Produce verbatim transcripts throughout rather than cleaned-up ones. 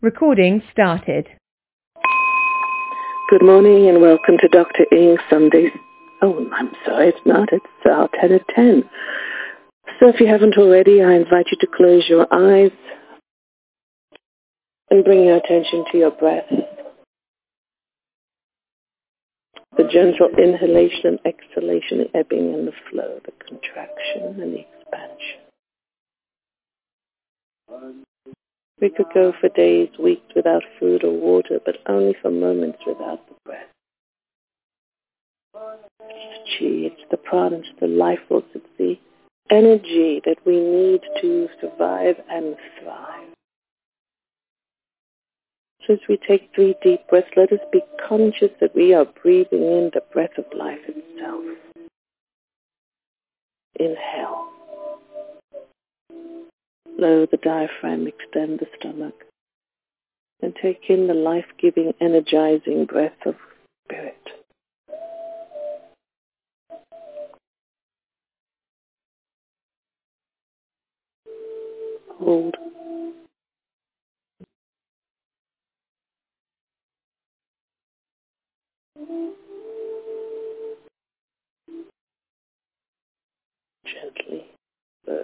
Recording started. Good morning and welcome to Doctor Ing's Sunday. Oh, I'm sorry, it's not. It's uh, ten at ten. So if you haven't already, I invite you to close your eyes and bring your attention to your breath. The gentle inhalation and exhalation, the ebbing and the flow, the contraction and the expansion. We could go for days, weeks without food or water, but only for moments without the breath. It's the chi, it's the prana, it's the life force, it's the energy that we need to survive and thrive. So as we take three deep breaths, let us be conscious that we are breathing in the breath of life itself. Inhale. Lower the diaphragm, extend the stomach, and take in the life-giving, energizing breath of spirit. Hold. Gently, slowly.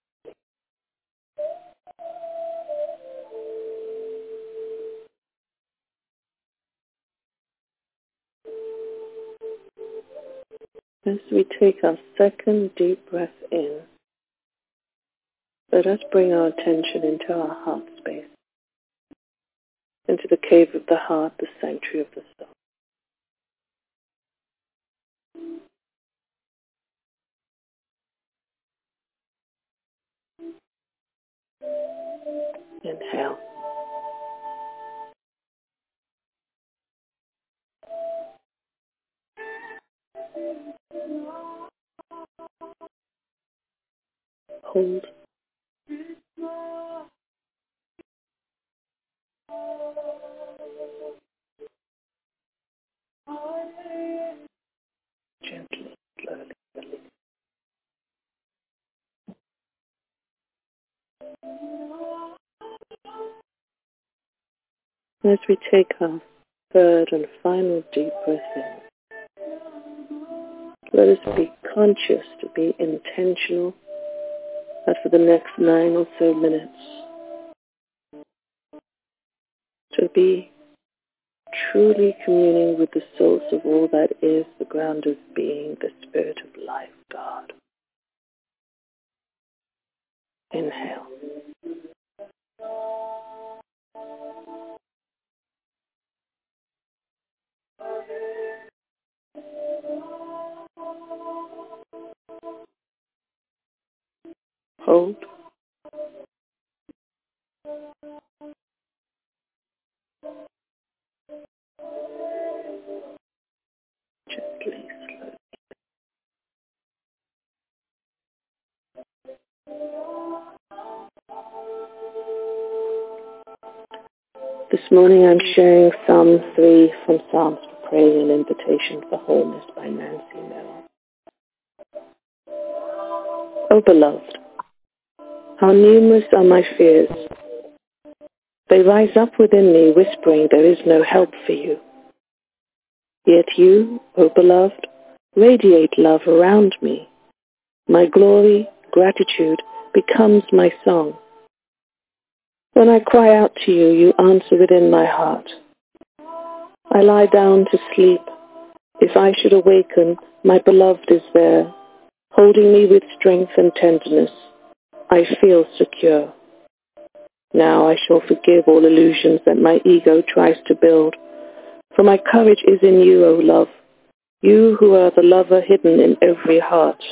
As we take our second deep breath in, let us bring our attention into our heart space, into the cave of the heart, the sanctuary of the soul. Inhale. Hold. Gently, slowly release. As we take our third and final deep breath in, let us be conscious to be intentional that for the next nine or so minutes to be truly communing with the source of all that is, the ground of being, the spirit of life, God. Inhale. Hold. Gently, slowly. This morning I'm sharing Psalm three from Psalms for Prayer, an Invitation for Wholeness by Nancy Merrill. O beloved, how numerous are my fears. They rise up within me, whispering, there is no help for you. Yet you, O beloved, radiate love around me. My glory, gratitude, becomes my song. When I cry out to you, you answer within my heart. I lie down to sleep. If I should awaken, my beloved is there, holding me with strength and tenderness. I feel secure. Now I shall forgive all illusions that my ego tries to build, for my courage is in you, O love, you who are the lover hidden in every heart.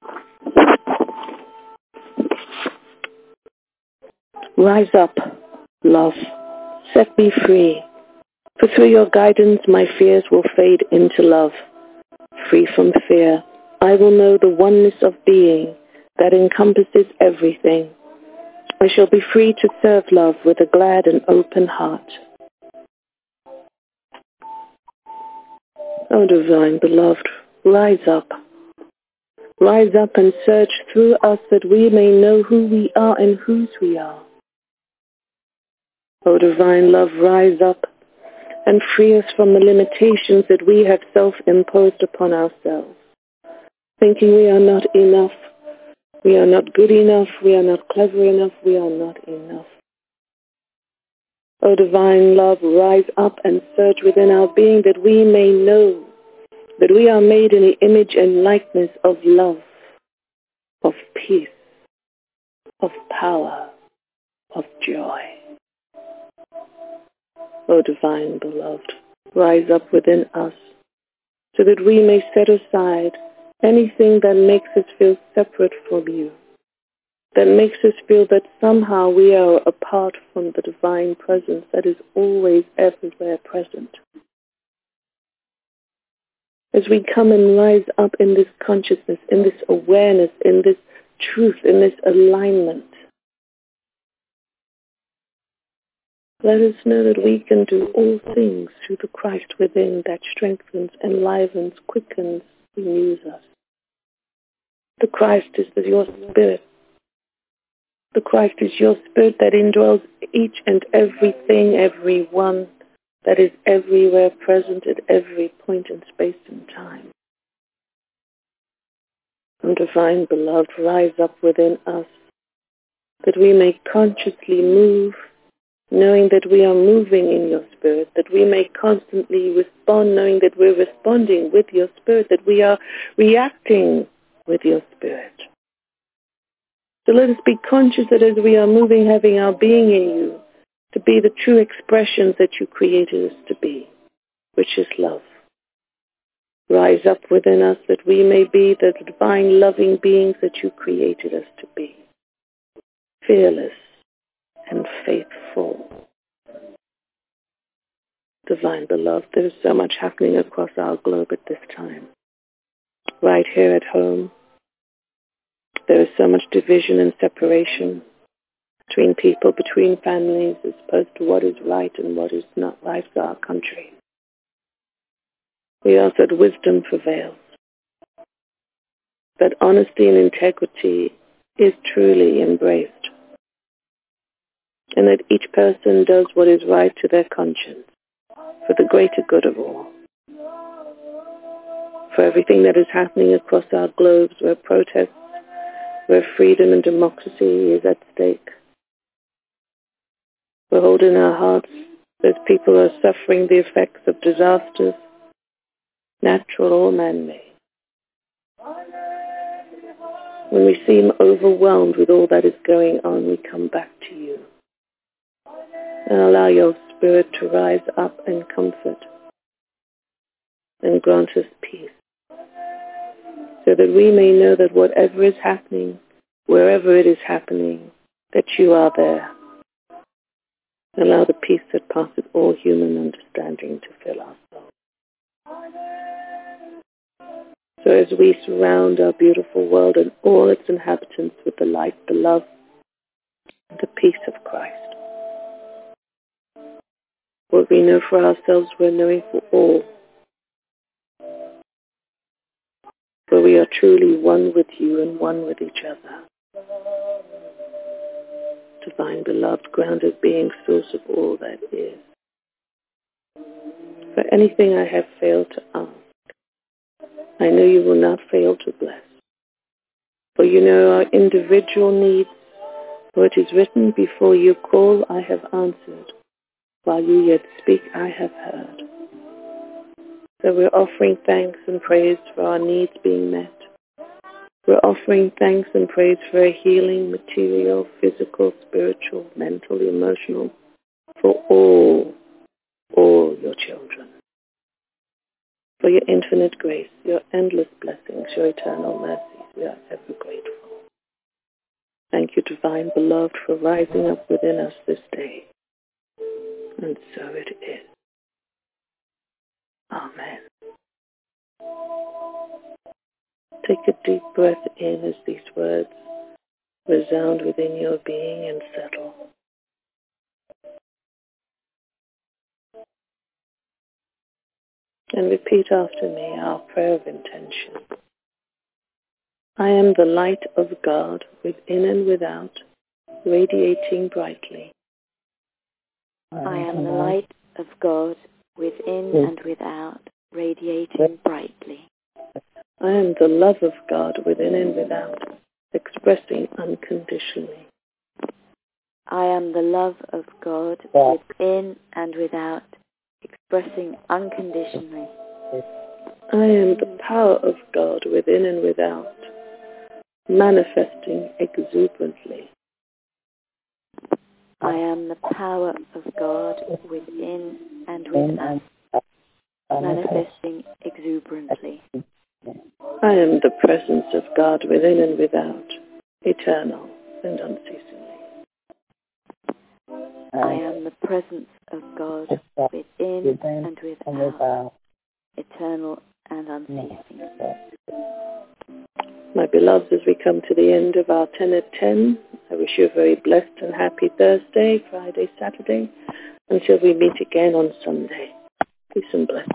Rise up, love, set me free, for through your guidance my fears will fade into love. Free from fear, I will know the oneness of being that encompasses everything. I shall be free to serve love with a glad and open heart. O divine beloved, rise up. Rise up and search through us that we may know who we are and whose we are. O divine love, rise up and free us from the limitations that we have self-imposed upon ourselves, thinking we are not enough, we are not good enough, we are not clever enough, we are not enough. O divine love, rise up and search within our being that we may know that we are made in the image and likeness of love, of peace, of power, of joy. O divine beloved, rise up within us so that we may set aside anything that makes us feel separate from you, that makes us feel that somehow we are apart from the divine presence that is always everywhere present. As we come and rise up in this consciousness, in this awareness, in this truth, in this alignment, let us know that we can do all things through the Christ within that strengthens, enlivens, quickens, renews us. The Christ is your spirit. The Christ is your spirit that indwells each and everything, every one that is everywhere present at every point in space and time. And divine beloved, rise up within us that we may consciously move, knowing that we are moving in your spirit, that we may constantly respond, knowing that we're responding with your spirit, that we are reacting with your spirit. So let us be conscious that as we are moving, having our being in you, to be the true expressions that you created us to be, which is love. Rise up within us that we may be the divine loving beings that you created us to be, fearless and faithful. Divine beloved, there is so much happening across our globe at this time. Right here at home, there is so much division and separation between people, between families, as opposed to what is right and what is not right for our country. We ask that wisdom prevails, that honesty and integrity is truly embraced, and that each person does what is right to their conscience for the greater good of all. For everything that is happening across our globes, where protests, where freedom and democracy is at stake. We hold in our hearts as people are suffering the effects of disasters, natural or man-made. When we seem overwhelmed with all that is going on, we come back to you and allow your spirit to rise up and comfort and grant us peace, so that we may know that whatever is happening, wherever it is happening, that you are there. Allow the peace that passes all human understanding to fill our soul. So as we surround our beautiful world and all its inhabitants with the light, the love, and the peace of Christ, what we know for ourselves, we're knowing for all. For we are truly one with you and one with each other. Divine beloved, grounded being, source of all that is. For anything I have failed to ask, I know you will not fail to bless. For you know our individual needs, for it is written, before you call, I have answered. While you yet speak, I have heard. So we're offering thanks and praise for our needs being met. We're offering thanks and praise for a healing, material, physical, spiritual, mental, emotional, for all, all your children. For your infinite grace, your endless blessings, your eternal mercies, we are ever grateful. Thank you, divine beloved, for rising up within us this day. And so it is. Amen. Take a deep breath in as these words resound within your being and settle. And repeat after me our prayer of intention. I am the light of God within and without, radiating brightly. I am the light of God within and without, radiating brightly. I am the love of God within and without, expressing unconditionally. I am the love of God within and without, expressing unconditionally. I am the power of God within and without, manifesting exuberantly. I am the power of God within and without, manifesting exuberantly. I am the presence of God within and without, eternal and unceasingly. I am the presence of God within and without, eternal and unceasing. My beloveds, as we come to the end of our ten at ten, I wish you a very blessed and happy Thursday, Friday, Saturday, until we meet again on Sunday. Peace and blessings.